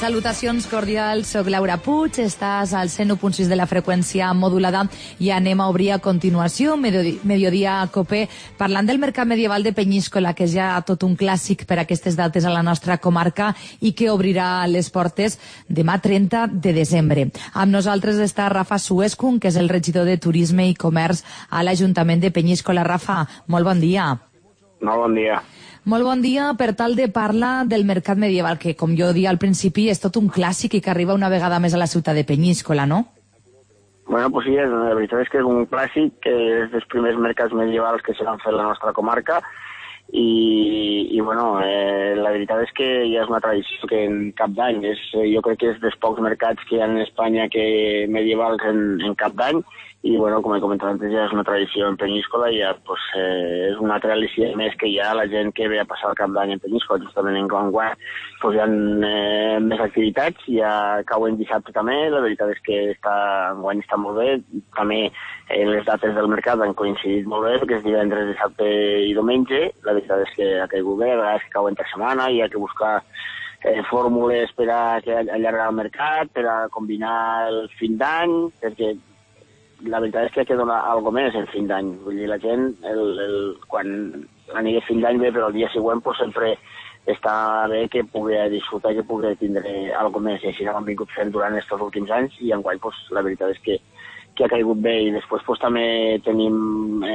Salutacions cordials, soc Laura Puig, estàs al 101.6 de la freqüència modulada i anem a obrir a continuació Mediodía Copé parlant del mercat medieval de Penyíscola, que és ja tot un clàssic per aquestes dates a la nostra comarca i que obrirà les portes demà 30 de desembre. Amb nosaltres està Rafa Suescun, que és el regidor de Turisme i Comerç a l'Ajuntament de Penyíscola. Rafa, molt bon dia. Molt bon dia. Molt bon dia per tal de parlar del mercat medieval, que, com jo dia al principi, és tot un clàssic i que arriba una vegada més a la ciutat de Penyíscola, no? Bueno, pues sí, la veritat és que és un clàssic, que és dels primers mercats medievals que s'han fet a la nostra comarca i bueno, la veritat és que ja és una tradició que en cap d'any, jo crec que és dels pocs mercats que hi ha en Espanya medievals en cap d'any. I, bueno, com he comentat antes, ja és una tradició en Penyíscola i ja pues, és una altra al·lícia més que hi ha la gent que ve a passar el cap d'any en Penyíscola. Justament en enguany pues, hi ha més activitats, ja cauen dissabte també, la veritat és que enguany està molt bé. També les dates del mercat han coincidit molt bé, perquè és divendres, dissabte i diumenge. La veritat és que ha caigut bé, a vegades que cau entre setmana i hi ha que buscar fórmules per a allargar el mercat, per a combinar el fin d'any, perquè la veritat és que ha de donar alguna més el fin d'any. Vull dir, la gent, quan la nit de fin d'any ve, però el dia següent pues, sempre està bé que pugui disfrutar, que pugui tindre alguna més. I així l'hem vingut fent durant aquests últims anys i enguany pues, la veritat és que ha caigut bé. I després pues, també tenim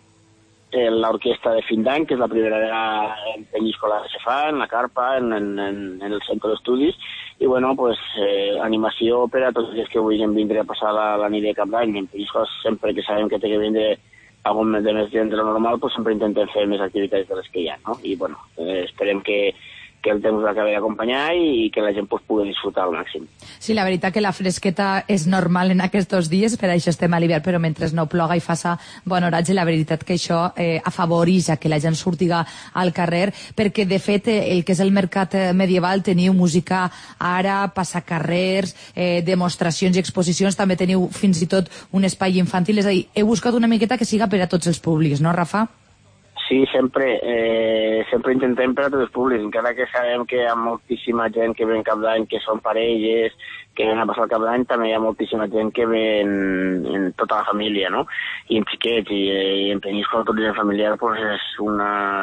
l'orquestra de fin d'any, que és la primera vegada en Penyíscola que se fa, en la carpa, en el centre d'estudis. I, bueno, pues, animació per a tots els que vulguin vindre a passar la nit de cap d'any. En Penyíscola, sempre que sabem que té que vindre algun de més gent de lo normal, pues, sempre intentem fer més activitats de les que hi ha, no? I, bueno, esperem que el temps l'acabi d'acompanyar i que la gent pues, pugui disfrutar al màxim. Sí, la veritat que la fresqueta és normal en aquests dies, per això estem a l'hivern, però mentre no ploga i faça bon oratge, la veritat que això afavoreix a que la gent surtiga al carrer, perquè de fet el que és el mercat medieval teniu música ara, passacarrers, demostracions i exposicions, també teniu fins i tot un espai infantil, és a dir, he buscat una miqueta que siga per a tots els públics, no, Rafa? Sí, sempre intentem per a tots els públics, encara que sabem que hi ha moltíssima gent que ve en cap d'any, que són parelles, que ven a passar el cap d'any, també hi ha moltíssima gent que ve en tota la família, no? I en xiquets, i en Penyíscola turisme familiar pues, és un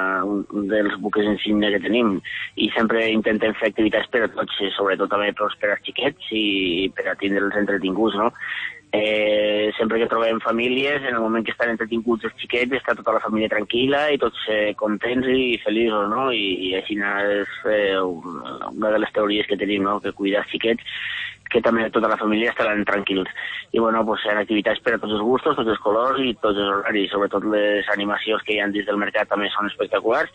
dels buques insígnia que tenim, i sempre intentem fer activitats per a tots, i sobretot també per als xiquets i per a tindre'ls entretinguts, no? Sempre que trobem famílies, en el moment que estan entretinguts els xiquets, està tota la família tranquil·la i tots contents i feliços, no? I així és una de les teories que tenim, no? Que cuidar els xiquets, que també tota la família estaran tranquils. I, bueno, pues, hi ha activitats per a tots els gustos, tots els colors i tots els horaris. Sobretot les animacions que hi ha dins del mercat també són espectaculars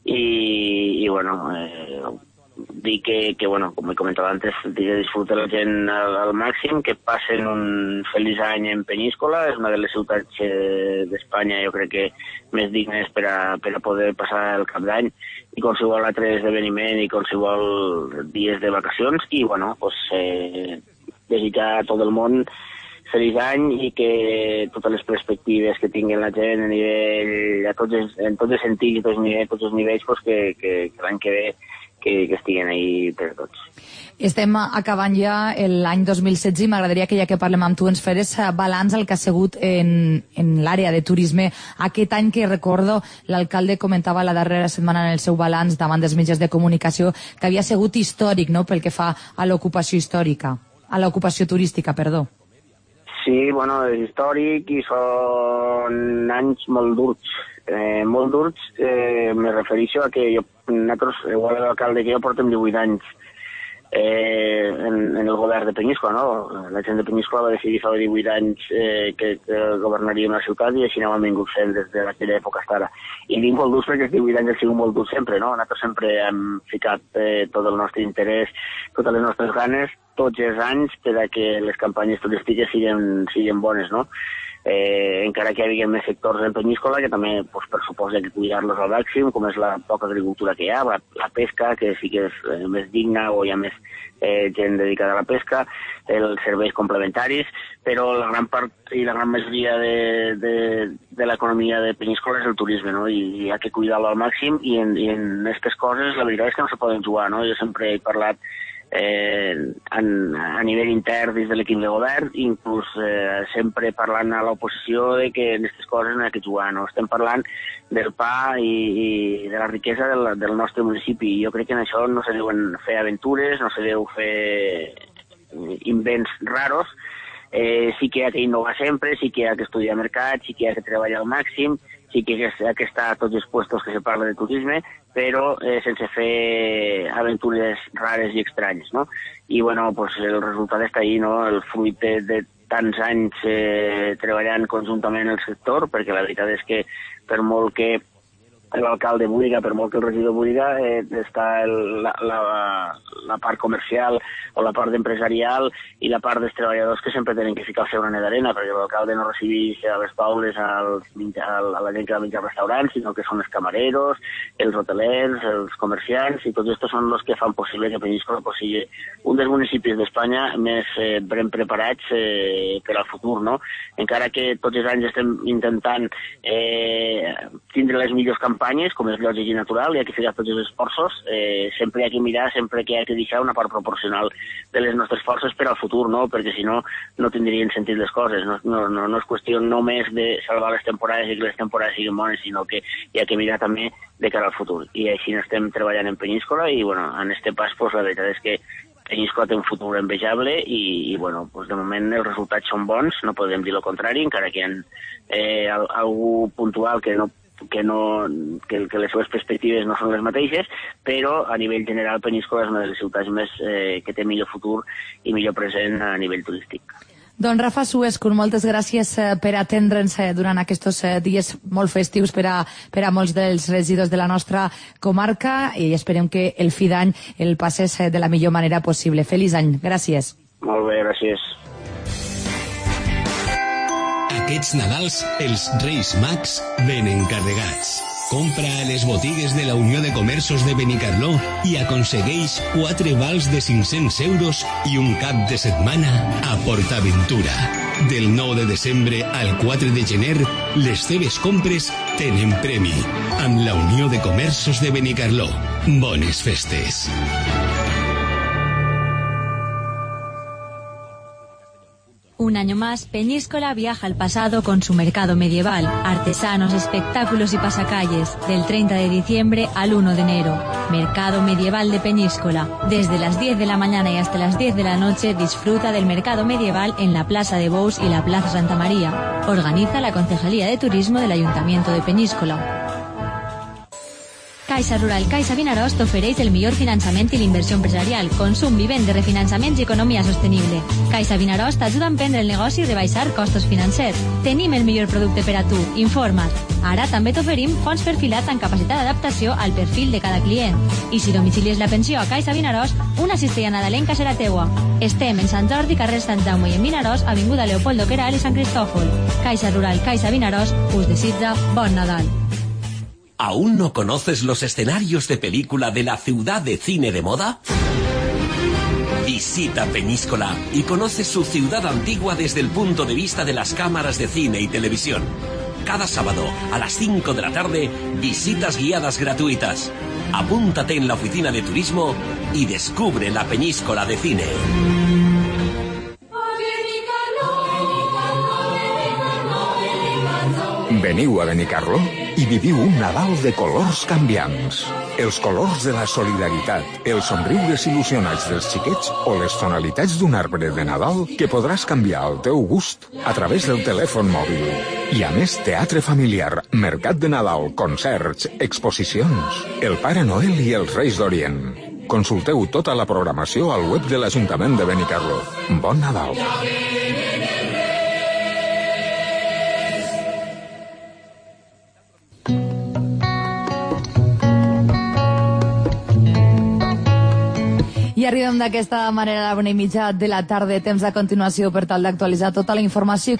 i bueno, dir que, bueno, com he comentat antes, que disfruta la gent al màxim, que passen un feliç any en Penyíscola, és una de les ciutats d'Espanya, jo crec que més dignes per a poder passar el cap d'any, i qualsevol altre esdeveniment i qualsevol dies de vacacions, i, bueno, pues, desitjar a tot el món feliç any i que totes les perspectives que tinguin la gent en tots els sentits i tots els nivells, pues, que l'any que ve que estiguen ahí per tots. Estem acabant ja l'any 2016 i m'agradaria que ja que parlem amb tu ens feres balanç al que ha sigut en l'àrea de turisme aquest any, que recordo l'alcalde comentava la darrera setmana en el seu balanç davant dels mitjans de comunicació que havia sigut històric, no?, pel que fa a l'ocupació turística, perdó. Sí, bueno, és històric i són anys molt durs. Me refereixo a que nosaltres, igual l'alcalde que jo, portem 18 anys en el govern de Penyíscola, no? La gent de Penyíscola va decidir fa 18 anys que governaria una ciutat i així n'hem vingut fent des d'aquella època fins ara. I dic molt durs perquè els 18 anys han sigut molt durs sempre, no? Nosaltres sempre hem ficat tot el nostre interès, totes les nostres ganes, tots els anys per a que les campanyes turístiques siguin bones, no? Encara que hi hagi més sectors en Penyíscola que també pues, per suposa que cuidar-los al màxim, com és la poca agricultura que hi ha, la pesca, que sí que és més digna o hi ha més gent dedicada a la pesca, els serveis complementaris, però la gran part i la gran majoria de l'economia de Penyíscola és el turisme, no? I hi ha que cuidar-lo al màxim i en aquestes coses la veritat és que no se poden jugar, no? Jo sempre he parlat a nivell intern dins de l'equip de govern, inclús sempre parlant a l'oposició de que en aquestes coses no hi ha que jugar, no? Estem parlant del pa i de la riquesa del nostre municipi. Jo crec que en això no se deuen fer aventures, no se deu fer invents raros. Sí que hi ha que innovar sempre, sí que hi ha que estudiar mercat, sí que hi ha que treballar al màxim, sí que hi ha que estar a tots els puestos que se parla de turisme, però sense fer aventures rares i estranyes, no? I, bueno, pues el resultat està ahí, no? El fruit de tants anys treballant conjuntament en el sector, perquè la veritat és que per molt que l'alcalde Búriga, per molt que el regidor Búriga, està la part comercial o la part empresarial i la part dels treballadors que sempre tenen que ficar el seu granet d'arena, perquè l'alcalde no recideix a les taules a la gent que va menjar al restaurant, sinó que són els camareros, els hotelers, els comerciants, i tots estos són els que fan possible que Peníscola sigui un dels municipis d'Espanya més ben preparats per al futur, no? Encara que tots els anys estem intentant tindre les millors campanyes, com és lògic i natural, hi ha que fer tots els esforços, sempre hi ha que mirar, sempre que hi ha que deixar una part proporcional de les nostres forces per al futur, no? Perquè si no, no tindrien sentit les coses. No és qüestió només de salvar les temporades i que les temporades siguin bones, sinó que hi ha que mirar també de cara al futur. I així estem treballant en Peníscola i, bueno, en este pas, pues, la veritat és que Peníscola té un futur envejable i bueno, pues de moment els resultats són bons, no podem dir el contrari, encara que hi ha algú puntual que les seves perspectives no són les mateixes, però a nivell general Peníscola és una de les ciutats més que té millor futur i millor present a nivell turístic. Doncs Rafa Suescun, moltes gràcies per atendre'ns durant aquests dies molt festius per a molts dels regidors de la nostra comarca i esperem que el fi d'any el passes de la millor manera possible. Feliç any. Gràcies. Molt bé, gràcies. Aquests Nadals, els Reis Mags venen carregats. Compra a les botigues de la Unió de Comerços de Benicarló i aconsegueix 4 vals de 500 euros i un cap de setmana a PortAventura. Del 9 de desembre al 4 de gener, les teves compres tenen premi. Amb la Unió de Comerços de Benicarló. Bones festes. Un año más, Peñíscola viaja al pasado con su mercado medieval, artesanos, espectáculos y pasacalles, del 30 de diciembre al 1 de enero. Mercado Medieval de Peñíscola. Desde las 10 de la mañana y hasta las 10 de la noche disfruta del mercado medieval en la Plaza de Bous y la Plaza Santa María. Organiza la Concejalía de Turismo del Ayuntamiento de Peñíscola. Caixa Rural Caixa Vinaròs t'ofereix el millor finançament i l'inversió empresarial, consum, vivenda, refinançaments i economia sostenible. Caixa Vinaròs t'ajuda a emprendre el negoci i rebaixar costos financers. Tenim el millor producte per a tu. Informa't. Ara també t'oferim fons perfilats amb capacitat d'adaptació al perfil de cada client. I si domicilies la pensió a Caixa Vinaròs, una cistella nadalenca serà teua. Estem en Sant Jordi, carrer Sant Jaume i en Vinaròs, avinguda Leopoldo Queral i Sant Cristòfol. Caixa Rural Caixa Vinaròs us desitja bon Nadal. ¿Aún no conoces los escenarios de película de la ciudad de cine de moda? Visita Peñíscola y conoce su ciudad antigua desde el punto de vista de las cámaras de cine y televisión. Cada sábado a las 5 de la tarde, visitas guiadas gratuitas. Apúntate en la oficina de turismo y descubre la Peñíscola de cine. Veniu a Benicarló i viviu un Nadal de colors canviants. Els colors de la solidaritat, els somriures il·lusionats dels xiquets o les tonalitats d'un arbre de Nadal que podràs canviar al teu gust a través del telèfon mòbil. I a més, teatre familiar, mercat de Nadal, concerts, exposicions, el Pare Noel i els Reis d'Orient. Consulteu tota la programació al web de l'Ajuntament de Benicarló. Bon Nadal! I arribem d'aquesta manera a la 1:30 de la tarda, temps a continuació per tal d'actualitzar tota la informació